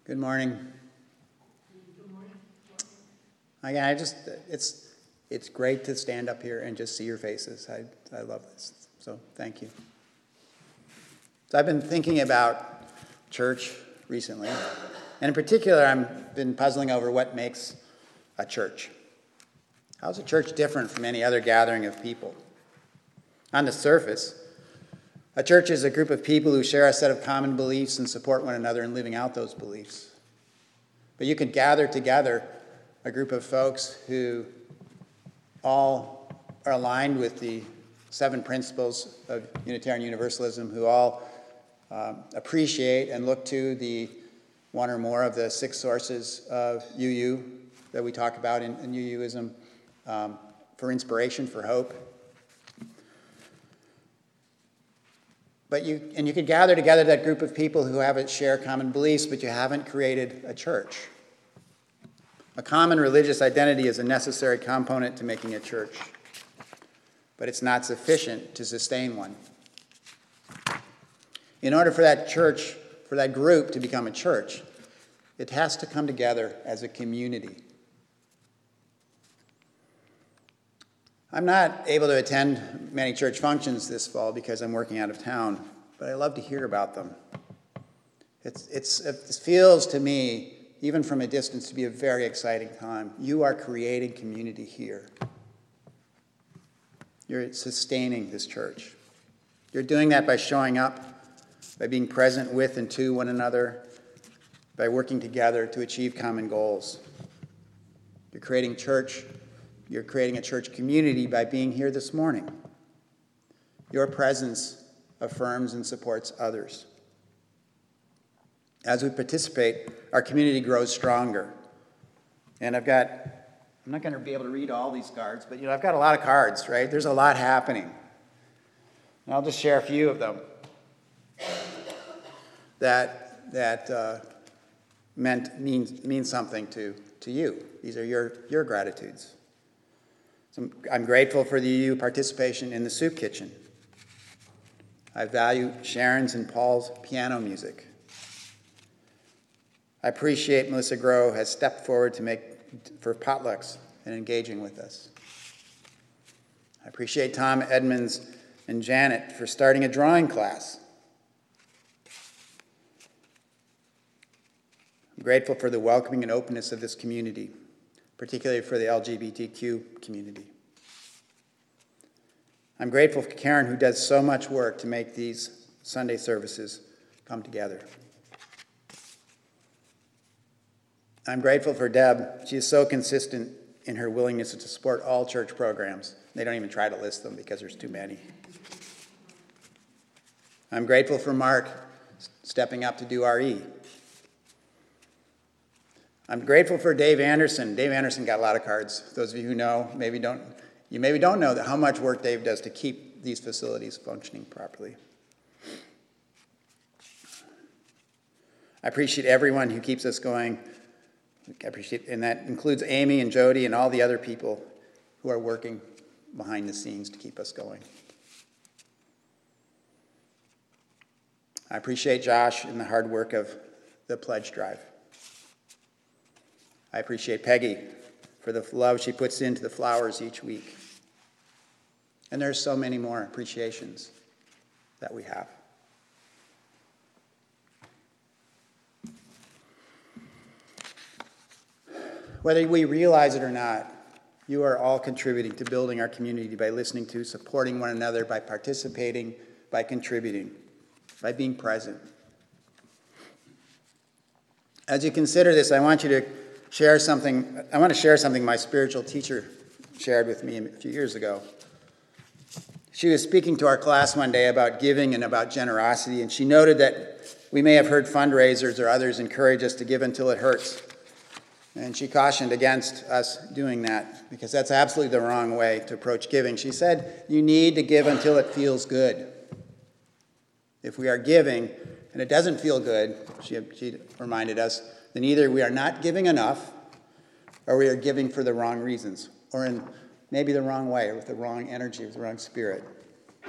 Good morning. Again, it's great to stand up here and just see your faces. I love this. So thank you. So I've been thinking about church recently. And in particular, I've been puzzling over what makes a church. How is a church different from any other gathering of people? On the surface, a church is a group of people who share a set of common beliefs and support one another in living out those beliefs. But you could gather together a group of folks who all are aligned with the 7 principles of Unitarian Universalism, who all appreciate and look to the one or more of the 6 sources of UU that we talk about in UUism for inspiration, for hope. But you could gather together that group of people who have share common beliefs, but you haven't created a church. A common religious identity is a necessary component to making a church, but it's not sufficient to sustain one. In order for that church, for that group to become a church, it has to come together as a community. I'm not able to attend many church functions this fall because I'm working out of town, but I love to hear about them. It feels to me, even from a distance, to be a very exciting time. You are creating community here. You're sustaining this church. You're doing that by showing up, by being present with and to one another, by working together to achieve common goals. You're creating church. You're creating a church community by being here this morning. Your presence affirms and supports others. As we participate, our community grows stronger. And I'm not going to be able to read all these cards, but I've got a lot of cards, right? There's a lot happening. And I'll just share a few of them that mean something to you. These are your gratitudes. So I'm grateful for the UU participation in the soup kitchen. I value Sharon's and Paul's piano music. I appreciate Melissa Groh has stepped forward for potlucks and engaging with us. I appreciate Tom Edmonds and Janet for starting a drawing class. I'm grateful for the welcoming and openness of this community, particularly for the LGBTQ community. I'm grateful for Karen, who does so much work to make these Sunday services come together. I'm grateful for Deb. She is so consistent in her willingness to support all church programs. They don't even try to list them because there's too many. I'm grateful for Mark stepping up to do RE. I'm grateful for Dave Anderson. Dave Anderson got a lot of cards. Those of you who know maybe don't know how much work Dave does to keep these facilities functioning properly. I appreciate everyone who keeps us going. And that includes Amy and Jody and all the other people who are working behind the scenes to keep us going. I appreciate Josh and the hard work of the pledge drive. I appreciate Peggy for the love she puts into the flowers each week. And there's so many more appreciations that we have. Whether we realize it or not, you are all contributing to building our community by listening to, supporting one another, by participating, by contributing, by being present. As you consider this, I want to share something my spiritual teacher shared with me a few years ago. She was speaking to our class one day about giving and about generosity, and she noted that we may have heard fundraisers or others encourage us to give until it hurts. And she cautioned against us doing that because that's absolutely the wrong way to approach giving. She said, you need to give until it feels good. If we are giving and it doesn't feel good, she reminded us, then either we are not giving enough or we are giving for the wrong reasons or in maybe the wrong way or with the wrong energy, with the wrong spirit.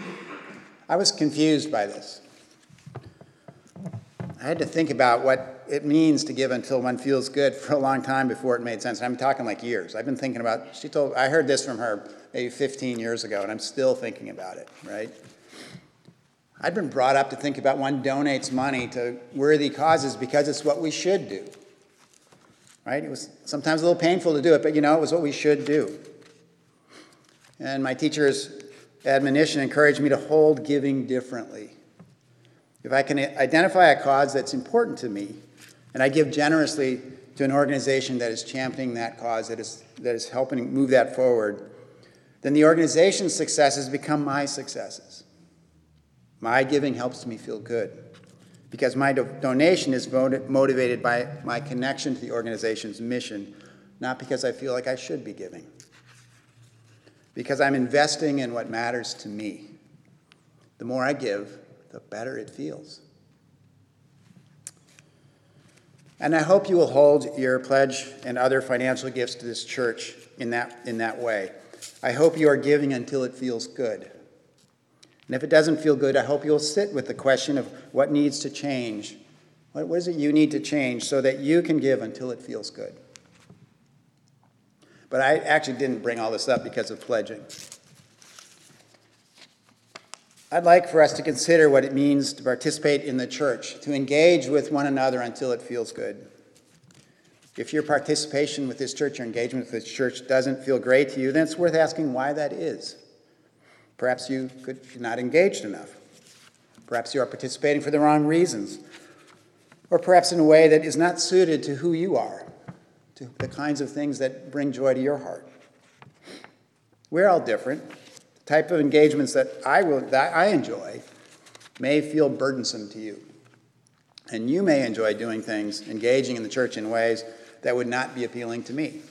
I was confused by this. I had to think about what it means to give until one feels good for a long time before it made sense. I'm talking like years. I've been thinking about, I heard this from her maybe 15 years ago, and I'm still thinking about it, right? I've been brought up to think about one donates money to worthy causes because it's what we should do, right? It was sometimes a little painful to do it, but it was what we should do. And my teacher's admonition encouraged me to hold giving differently. If I can identify a cause that's important to me, and I give generously to an organization that is championing that cause, that is helping move that forward, then the organization's successes become my successes. My giving helps me feel good because my donation is motivated by my connection to the organization's mission, not because I feel like I should be giving. Because I'm investing in what matters to me. The more I give, the better it feels. And I hope you will hold your pledge and other financial gifts to this church in that way. I hope you are giving until it feels good. And if it doesn't feel good, I hope you'll sit with the question of what needs to change. What is it you need to change so that you can give until it feels good? But I actually didn't bring all this up because of pledging. I'd like for us to consider what it means to participate in the church, to engage with one another until it feels good. If your participation with this church, your engagement with this church doesn't feel great to you, then it's worth asking why that is. Perhaps you're not engaged enough. Perhaps you are participating for the wrong reasons. Or perhaps in a way that is not suited to who you are, to the kinds of things that bring joy to your heart. We're all different. The type of engagements that I enjoy may feel burdensome to you. And you may enjoy doing things, engaging in the church in ways that would not be appealing to me.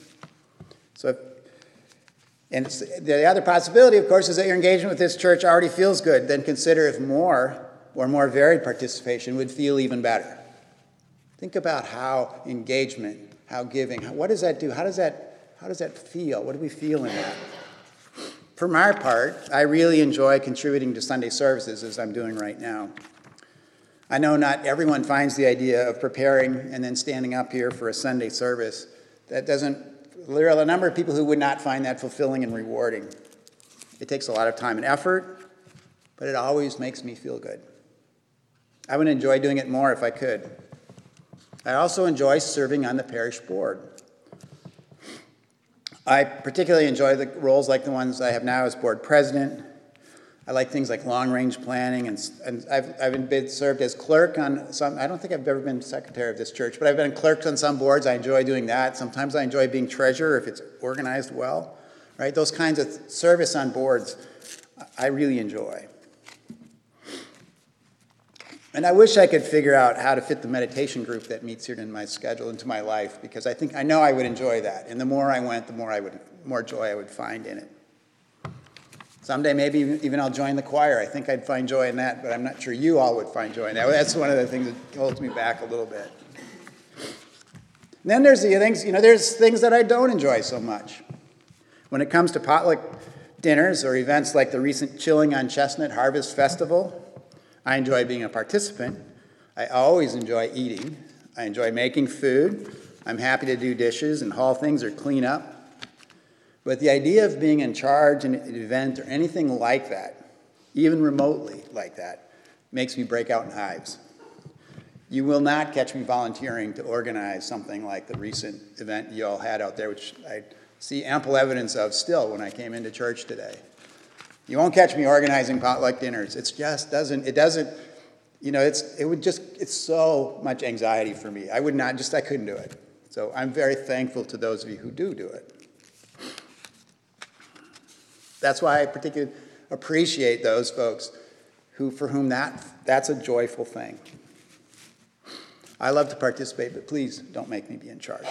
And the other possibility, of course, is that your engagement with this church already feels good. Then consider if more or more varied participation would feel even better. Think about how engagement, how giving, what does that do? How does that feel? What do we feel in that? For my part, I really enjoy contributing to Sunday services as I'm doing right now. I know not everyone finds the idea of preparing and then standing up here for a Sunday service. There are a number of people who would not find that fulfilling and rewarding. It takes a lot of time and effort, but it always makes me feel good. I would enjoy doing it more if I could. I also enjoy serving on the parish board. I particularly enjoy the roles like the ones I have now as board president. I like things like long-range planning, and I've been served as clerk on some. I don't think I've ever been secretary of this church, but I've been clerk on some boards. I enjoy doing that. Sometimes I enjoy being treasurer if it's organized well, right? Those kinds of service on boards I really enjoy. And I wish I could figure out how to fit the meditation group that meets here in my schedule into my life, because I know I would enjoy that. And the more I went, the more joy I would find in it. Someday maybe even I'll join the choir. I think I'd find joy in that, but I'm not sure you all would find joy in that. That's one of the things that holds me back a little bit. And then there's the things, there's things that I don't enjoy so much. When it comes to potluck dinners or events like the recent Chilling on Chestnut Harvest Festival, I enjoy being a participant. I always enjoy eating. I enjoy making food. I'm happy to do dishes and haul things or clean up. But the idea of being in charge in an event or anything like that, even remotely like that, makes me break out in hives. You will not catch me volunteering to organize something like the recent event you all had out there, which I see ample evidence of still when I came into church today. You won't catch me organizing potluck dinners. It's so much anxiety for me. I couldn't do it. So I'm very thankful to those of you who do it. That's why I particularly appreciate those folks for whom that's a joyful thing. I love to participate, but please don't make me be in charge.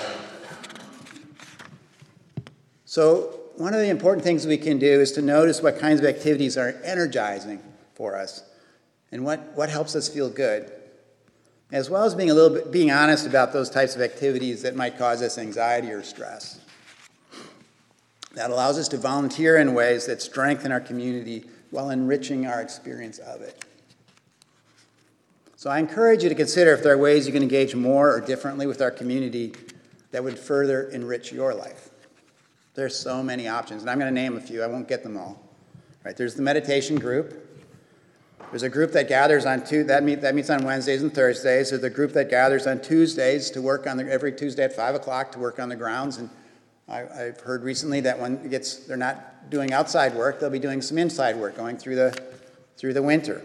So one of the important things we can do is to notice what kinds of activities are energizing for us and what helps us feel good, as well as being honest about those types of activities that might cause us anxiety or stress. That allows us to volunteer in ways that strengthen our community while enriching our experience of it. So I encourage you to consider if there are ways you can engage more or differently with our community that would further enrich your life. There's so many options, and I'm going to name a few. I won't get them all. Right, there's the meditation group. There's a group that gathers on that meets on Wednesdays and Thursdays. There's a group that gathers on Tuesdays to work on every Tuesday at 5 o'clock to work on the grounds. And I've heard recently that when they're not doing outside work, they'll be doing some inside work going through the winter.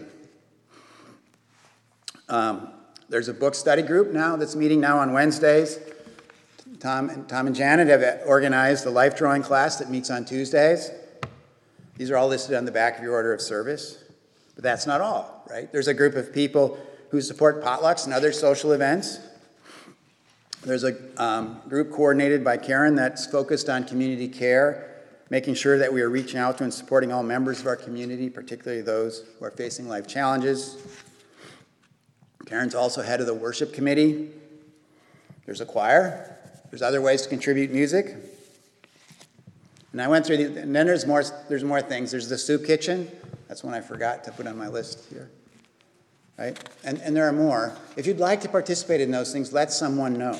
There's a book study group now that's meeting now on Wednesdays. Tom and Janet have organized the life drawing class that meets on Tuesdays. These are all listed on the back of your order of service. But that's not all, right? There's a group of people who support potlucks and other social events. There's a group coordinated by Karen that's focused on community care, making sure that we are reaching out to and supporting all members of our community, particularly those who are facing life challenges. Karen's also head of the worship committee. There's a choir. There's other ways to contribute music. And I went through and then there's more things. There's the soup kitchen. That's one I forgot to put on my list here. Right? And there are more. If you'd like to participate in those things, let someone know.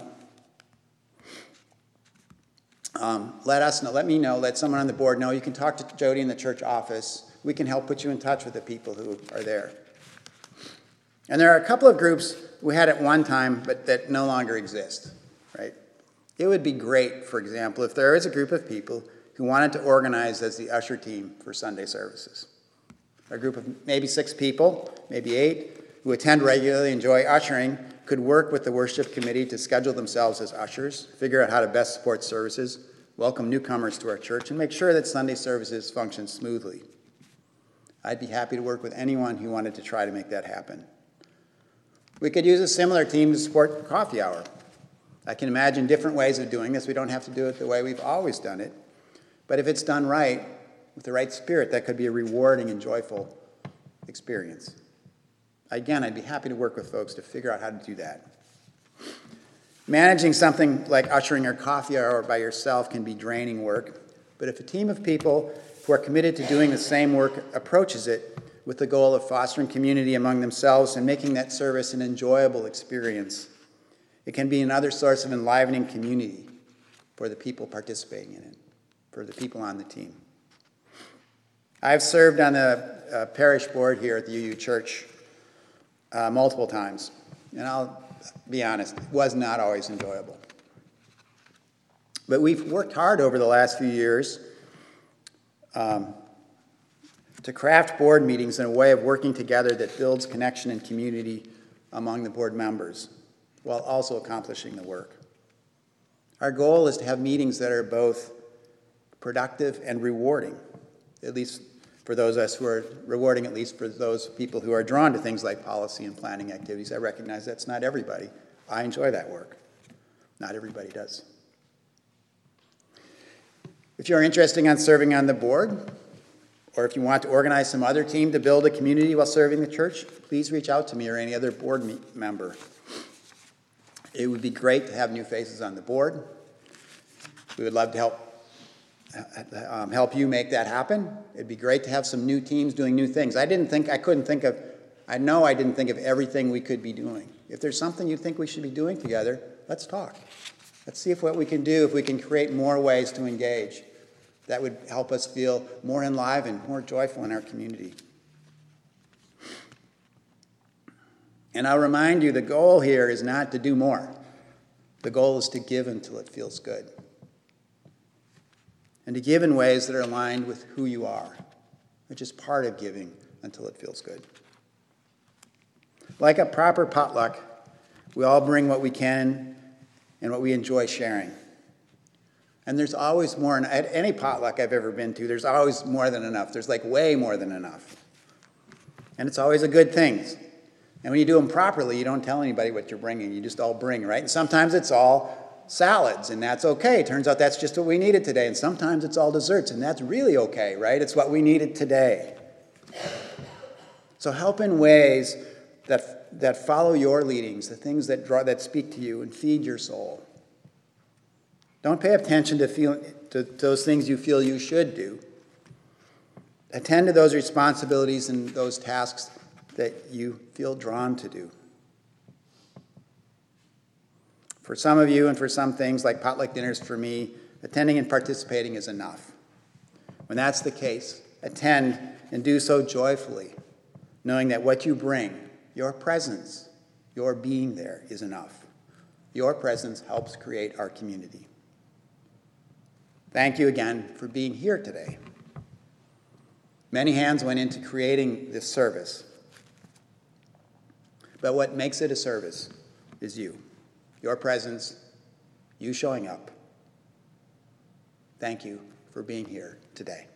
Let us know. Let me know. Let someone on the board know. You can talk to Jody in the church office. We can help put you in touch with the people who are there. And there are a couple of groups we had at one time, but that no longer exist. Right? It would be great, for example, if there is a group of people who wanted to organize as the usher team for Sunday services. A group of maybe 6 people, maybe 8, who attend regularly, enjoy ushering, could work with the worship committee to schedule themselves as ushers, figure out how to best support services, welcome newcomers to our church, and make sure that Sunday services function smoothly. I'd be happy to work with anyone who wanted to try to make that happen. We could use a similar team to support coffee hour. I can imagine different ways of doing this. We don't have to do it the way we've always done it. But if it's done right, with the right spirit, that could be a rewarding and joyful experience. Again, I'd be happy to work with folks to figure out how to do that. Managing something like ushering or coffee hour by yourself can be draining work, but if a team of people who are committed to doing the same work approaches it with the goal of fostering community among themselves and making that service an enjoyable experience, it can be another source of enlivening community for the people participating in it, for the people on the team. I've served on the parish board here at the UU Church multiple times, and I'll be honest, it was not always enjoyable. But we've worked hard over the last few years to craft board meetings in a way of working together that builds connection and community among the board members, while also accomplishing the work. Our goal is to have meetings that are both productive and rewarding, at least for those of us who are rewarding, at least for those people who are drawn to things like policy and planning activities. I recognize that's not everybody. I enjoy that work. Not everybody does. If you're interested in serving on the board, or if you want to organize some other team to build a community while serving the church, please reach out to me or any other board member. It would be great to have new faces on the board. We would love to help you make that happen. It'd be great to have some new teams doing new things. I didn't think of everything we could be doing. If there's something you think we should be doing together, let's talk. Let's see what we can do, if we can create more ways to engage. That would help us feel more enlivened, more joyful in our community. And I'll remind you, the goal here is not to do more. The goal is to give until it feels good. And to give in ways that are aligned with who you are, which is part of giving until it feels good. Like a proper potluck, we all bring what we can and what we enjoy sharing. And there's always more. At any potluck I've ever been to, there's always more than enough. There's like way more than enough. And it's always a good thing. And when you do them properly, you don't tell anybody what you're bringing. You just all bring, right? And sometimes it's all salads, and that's okay. Turns out that's just what we needed today. And sometimes it's all desserts, and that's really okay, right? It's what we needed today. So help in ways that follow your leadings, the things that speak to you and feed your soul. Don't pay attention to those things you feel you should do. Attend to those responsibilities and those tasks that you feel drawn to do. For some of you and for some things like potluck dinners for me, attending and participating is enough. When that's the case, attend and do so joyfully, knowing that what you bring, your presence, your being there is enough. Your presence helps create our community. Thank you again for being here today. Many hands went into creating this service. But what makes it a service is you, your presence, you showing up. Thank you for being here today.